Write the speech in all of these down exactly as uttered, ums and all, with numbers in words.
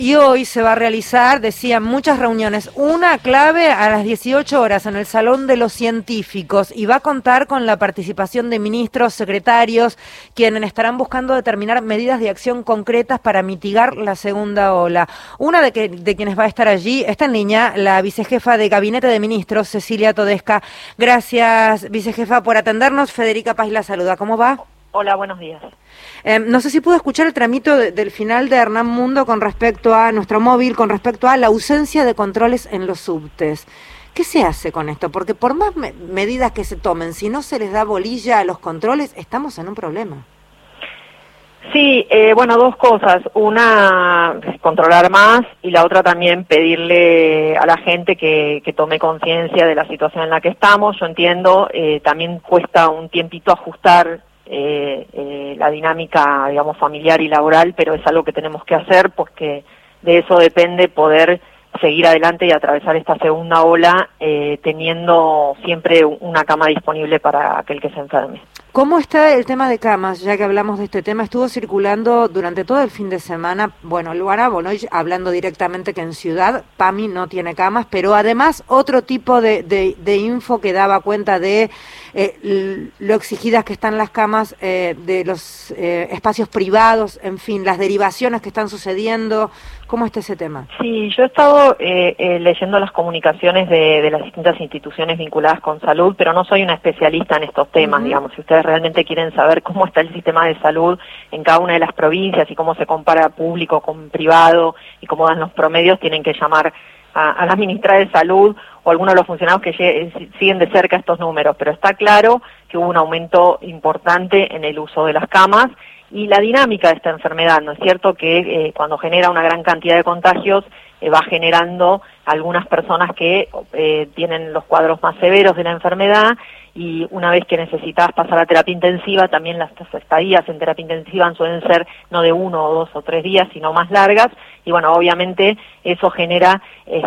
Y hoy se va a realizar, decían, muchas reuniones. Una clave a las dieciocho horas en el Salón de los Científicos y va a contar con la participación de ministros, secretarios, quienes estarán buscando determinar medidas de acción concretas para mitigar la segunda ola. Una de, que, de quienes va a estar allí está en línea la vicejefa de Gabinete de Ministros, Cecilia Todesca. Gracias, vicejefa, por atendernos. Federica Paz la saluda. ¿Cómo va? Hola, buenos días. Eh, no sé si pudo escuchar el tramito de, del final de Hernán Mundo con respecto a nuestro móvil, con respecto a la ausencia de controles en los subtes. ¿Qué se hace con esto? Porque por más me medidas que se tomen, si no se les da bolilla a los controles, estamos en un problema. Sí, eh, bueno, dos cosas. Una, controlar más, y la otra también pedirle a la gente que, que tome conciencia de la situación en la que estamos. Yo entiendo, eh, también cuesta un tiempito ajustar Eh, eh, la dinámica, digamos, familiar y laboral, pero es algo que tenemos que hacer porque de eso depende poder seguir adelante y atravesar esta segunda ola eh, teniendo siempre una cama disponible para aquel que se enferme. ¿Cómo está el tema de camas? Ya que hablamos de este tema, estuvo circulando durante todo el fin de semana, bueno, Luana Bonoy hablando directamente que en Ciudad, PAMI no tiene camas, pero además otro tipo de, de, de info que daba cuenta de eh, lo exigidas que están las camas, eh, de los eh, espacios privados, en fin, las derivaciones que están sucediendo. ¿Cómo está ese tema? Sí, yo he estado eh, eh, leyendo las comunicaciones de, de las distintas instituciones vinculadas con salud, pero no soy una especialista en estos temas, uh-huh. digamos. Si ustedes realmente quieren saber cómo está el sistema de salud en cada una de las provincias y cómo se compara público con privado y cómo dan los promedios, tienen que llamar a, a la ministra de Salud o algunos de los funcionarios que llegue, siguen de cerca estos números. Pero está claro que hubo un aumento importante en el uso de las camas y la dinámica de esta enfermedad, ¿no es cierto? Que eh, cuando genera una gran cantidad de contagios, eh, va generando algunas personas que eh, tienen los cuadros más severos de la enfermedad y una vez que necesitas pasar a terapia intensiva, también las estadías en terapia intensiva suelen ser no de uno o dos o tres días, sino más largas, y bueno, obviamente eso genera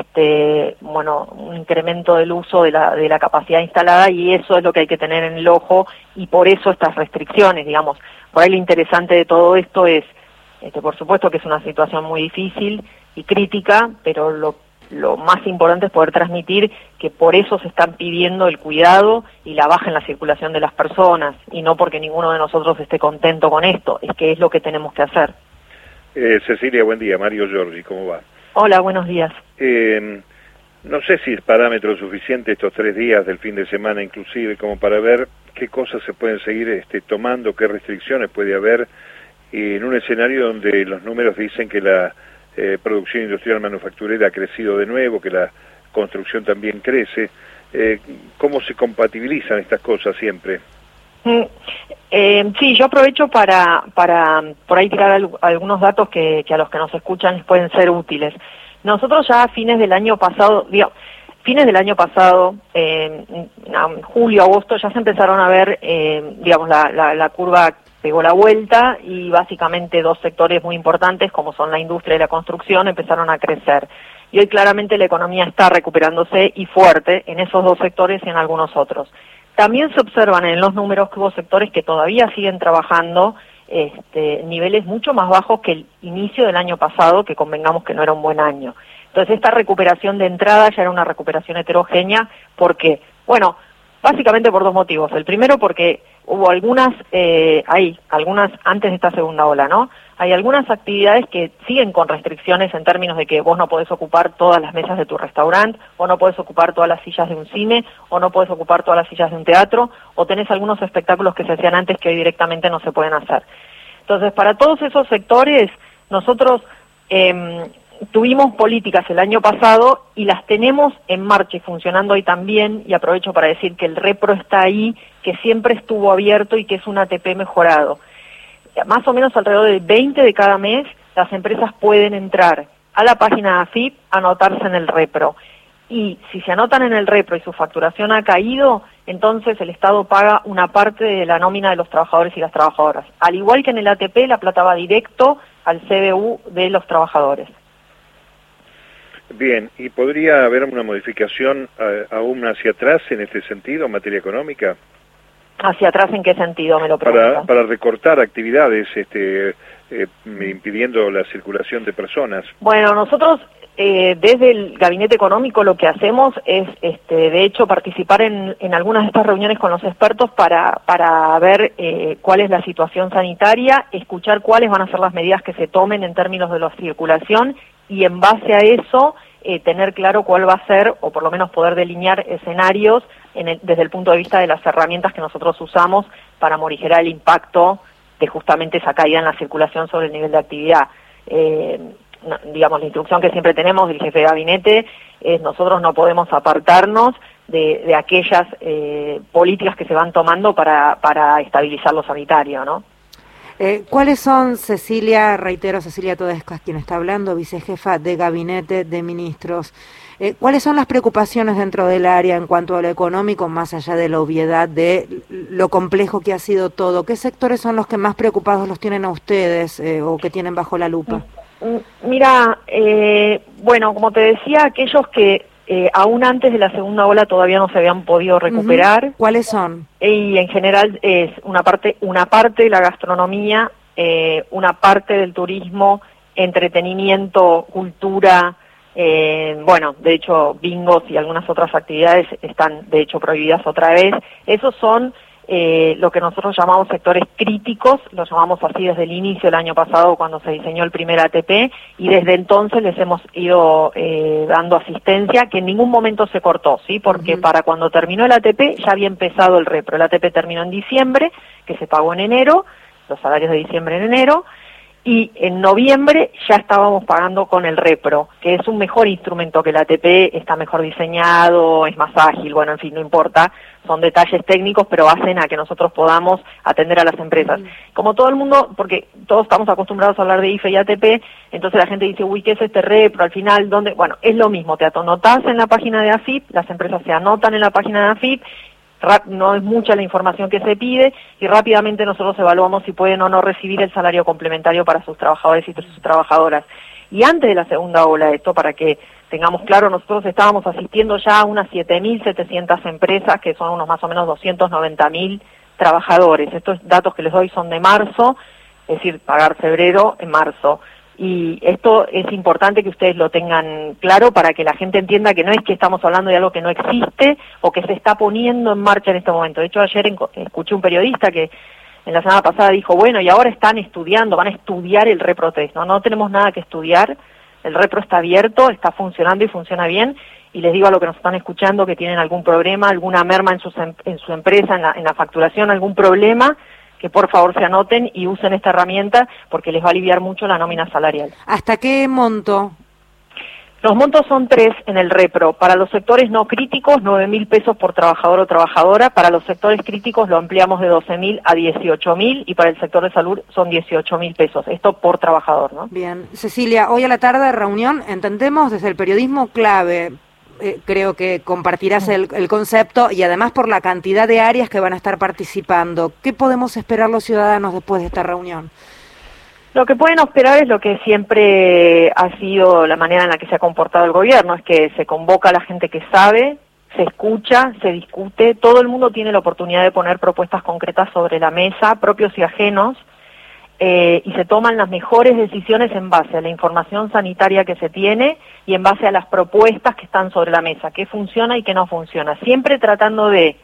este bueno un incremento del uso de la, de la capacidad instalada y eso es lo que hay que tener en el ojo y por eso estas restricciones, digamos. Por ahí lo interesante de todo esto es, este, por supuesto que es una situación muy difícil y crítica, pero lo, lo más importante es poder transmitir que por eso se están pidiendo el cuidado y la baja en la circulación de las personas, y no porque ninguno de nosotros esté contento con esto, es que es lo que tenemos que hacer. Eh, Cecilia, buen día. Mario Giorgi, ¿cómo va? Hola, buenos días. Eh, no sé si es parámetro suficiente estos tres días del fin de semana inclusive como para ver qué cosas se pueden seguir este, tomando, qué restricciones puede haber en un escenario donde los números dicen que la eh, producción industrial manufacturera ha crecido de nuevo, que la construcción también crece. Eh, ¿Cómo se compatibilizan estas cosas siempre? Mm, eh, sí, yo aprovecho para, para por ahí tirar al, algunos datos que, que a los que nos escuchan les pueden ser útiles. Nosotros ya a fines del año pasado, digo, fines del año pasado, eh, en julio, agosto, ya se empezaron a ver, eh, digamos, la, la, la curva pegó la vuelta y básicamente dos sectores muy importantes, como son la industria y la construcción, empezaron a crecer. Y hoy claramente la economía está recuperándose y fuerte en esos dos sectores y en algunos otros. También se observan en los números que hubo sectores que todavía siguen trabajando este, niveles mucho más bajos que el inicio del año pasado, que convengamos que no era un buen año. Entonces esta recuperación de entrada ya era una recuperación heterogénea, porque, bueno, básicamente por dos motivos. El primero porque hubo algunas, eh, hay algunas, antes de esta segunda ola, ¿no? Hay algunas actividades que siguen con restricciones en términos de que vos no podés ocupar todas las mesas de tu restaurante, o no podés ocupar todas las sillas de un cine, o no podés ocupar todas las sillas de un teatro, o tenés algunos espectáculos que se hacían antes que hoy directamente no se pueden hacer. Entonces, para todos esos sectores, nosotros eh, tuvimos políticas el año pasado y las tenemos en marcha y funcionando hoy también, y aprovecho para decir que el Repro está ahí, que siempre estuvo abierto y que es un A T P mejorado. Más o menos alrededor de veinte de cada mes, las empresas pueden entrar a la página de A F I P, anotarse en el Repro. Y si se anotan en el Repro y su facturación ha caído, entonces el Estado paga una parte de la nómina de los trabajadores y las trabajadoras. Al igual que en el A T P, la plata va directo al C B U de los trabajadores. Bien, ¿y podría haber una modificación a, aún hacia atrás en este sentido, en materia económica? ¿Hacia atrás en qué sentido me lo preguntan? Para, para recortar actividades, este, eh, impidiendo la circulación de personas. Bueno, nosotros eh, desde el Gabinete Económico lo que hacemos es, este, de hecho, participar en, en algunas de estas reuniones con los expertos para, para ver eh, cuál es la situación sanitaria, escuchar cuáles van a ser las medidas que se tomen en términos de la circulación y en base a eso eh, tener claro cuál va a ser, o por lo menos poder delinear escenarios en el, desde el punto de vista de las herramientas que nosotros usamos para morigerar el impacto de justamente esa caída en la circulación sobre el nivel de actividad. Eh, no, digamos, la instrucción que siempre tenemos del jefe de gabinete es nosotros no podemos apartarnos de, de aquellas eh, políticas que se van tomando para, para estabilizar lo sanitario, ¿no? Eh, ¿Cuáles son, Cecilia, reitero, Cecilia Todescas, quien está hablando, vicejefa de Gabinete de Ministros, eh, cuáles son las preocupaciones dentro del área en cuanto a lo económico, más allá de la obviedad de lo complejo que ha sido todo? ¿Qué sectores son los que más preocupados los tienen a ustedes eh, o que tienen bajo la lupa? Mira, eh, bueno, como te decía, aquellos que Eh, aún antes de la segunda ola todavía no se habían podido recuperar. Uh-huh. ¿Cuáles son? Y en general es una parte, una parte de la gastronomía, eh, una parte del turismo, entretenimiento, cultura, eh, bueno, de hecho bingos y algunas otras actividades están de hecho prohibidas otra vez. Esos son eh, lo que nosotros llamamos sectores críticos, lo llamamos así desde el inicio del año pasado cuando se diseñó el primer A T P, y desde entonces les hemos ido eh, dando asistencia, que en ningún momento se cortó, ¿sí? Porque uh-huh. para cuando terminó el A T P ya había empezado el repro. El A T P terminó en diciembre, que se pagó en enero, los salarios de diciembre en enero, y en noviembre ya estábamos pagando con el repro, que es un mejor instrumento que el A T P, está mejor diseñado, es más ágil, bueno, en fin, no importa, son detalles técnicos, pero hacen a que nosotros podamos atender a las empresas. Mm. Como todo el mundo, porque todos estamos acostumbrados a hablar de I F E y A T P, entonces la gente dice, uy, ¿qué es este repro? Al final, ¿dónde? Bueno, es lo mismo, te anotás en la página de A F I P, las empresas se anotan en la página de A F I P, no es mucha la información que se pide y rápidamente nosotros evaluamos si pueden o no recibir el salario complementario para sus trabajadores y sus trabajadoras. Y antes de la segunda ola, esto para que tengamos claro, nosotros estábamos asistiendo ya a unas siete mil setecientas empresas, que son unos más o menos doscientos noventa mil trabajadores. Estos datos que les doy son de marzo, es decir, pagar febrero en marzo. Y esto es importante que ustedes lo tengan claro para que la gente entienda que no es que estamos hablando de algo que no existe o que se está poniendo en marcha en este momento. De hecho, ayer escuché un periodista que en la semana pasada dijo, bueno, y ahora están estudiando, van a estudiar el reprotest. No, no tenemos nada que estudiar, el repro está abierto, está funcionando y funciona bien. Y les digo a los que nos están escuchando que tienen algún problema, alguna merma en, sus, en su empresa, en la, en la facturación, algún problema, que por favor se anoten y usen esta herramienta porque les va a aliviar mucho la nómina salarial. ¿Hasta qué monto? Los montos son tres en el repro. Para los sectores no críticos, nueve mil pesos por trabajador o trabajadora. Para los sectores críticos lo ampliamos de doce mil a dieciocho mil y para el sector de salud son dieciocho mil pesos. Esto por trabajador, ¿no? Bien. Cecilia, hoy a la tarde reunión, entendemos desde el periodismo clave. Eh, creo que compartirás el, el concepto y además por la cantidad de áreas que van a estar participando. ¿Qué podemos esperar los ciudadanos después de esta reunión? Lo que pueden esperar es lo que siempre ha sido la manera en la que se ha comportado el gobierno, es que se convoca a la gente que sabe, se escucha, se discute, todo el mundo tiene la oportunidad de poner propuestas concretas sobre la mesa, propios y ajenos, Eh, y se toman las mejores decisiones en base a la información sanitaria que se tiene y en base a las propuestas que están sobre la mesa, qué funciona y qué no funciona, siempre tratando de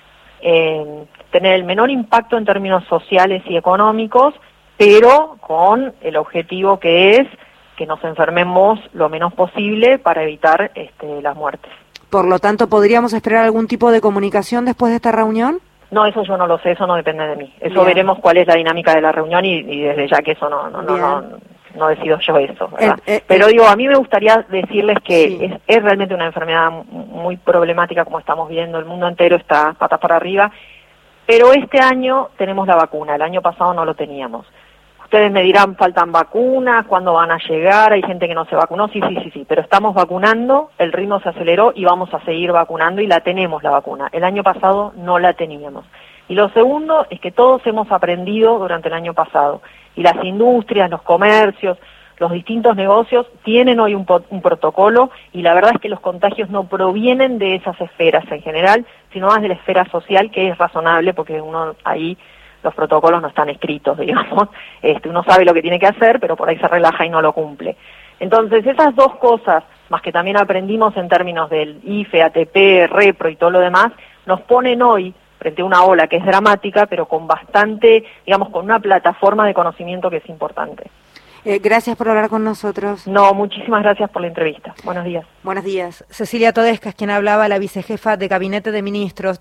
eh, tener el menor impacto en términos sociales y económicos, pero con el objetivo que es que nos enfermemos lo menos posible para evitar este, las muertes. Por lo tanto, ¿podríamos esperar algún tipo de comunicación después de esta reunión? No, eso yo no lo sé, eso no depende de mí. Eso Bien. Veremos cuál es la dinámica de la reunión y, y desde ya que eso no no no, no no decido yo eso, ¿verdad? El, eh, Pero eh, digo, a mí me gustaría decirles que sí. es, es realmente una enfermedad muy problemática como estamos viendo, el mundo entero está patas para arriba, pero este año tenemos la vacuna, el año pasado no lo teníamos. Ustedes me dirán, faltan vacunas, ¿cuándo van a llegar? Hay gente que no se vacunó, sí, sí, sí, sí, pero estamos vacunando, el ritmo se aceleró y vamos a seguir vacunando y la tenemos la vacuna. El año pasado no la teníamos. Y lo segundo es que todos hemos aprendido durante el año pasado y las industrias, los comercios, los distintos negocios tienen hoy un, un protocolo y la verdad es que los contagios no provienen de esas esferas en general, sino más de la esfera social, que es razonable porque uno ahí los protocolos no están escritos, digamos. Este, uno sabe lo que tiene que hacer, pero por ahí se relaja y no lo cumple. Entonces, esas dos cosas, más que también aprendimos en términos del I F E, A T P, Repro y todo lo demás, nos ponen hoy frente a una ola que es dramática, pero con bastante, digamos, con una plataforma de conocimiento que es importante. Eh, gracias por hablar con nosotros. No, muchísimas gracias por la entrevista. Buenos días. Buenos días. Cecilia Todesca es quien hablaba, la vicejefa de Gabinete de Ministros.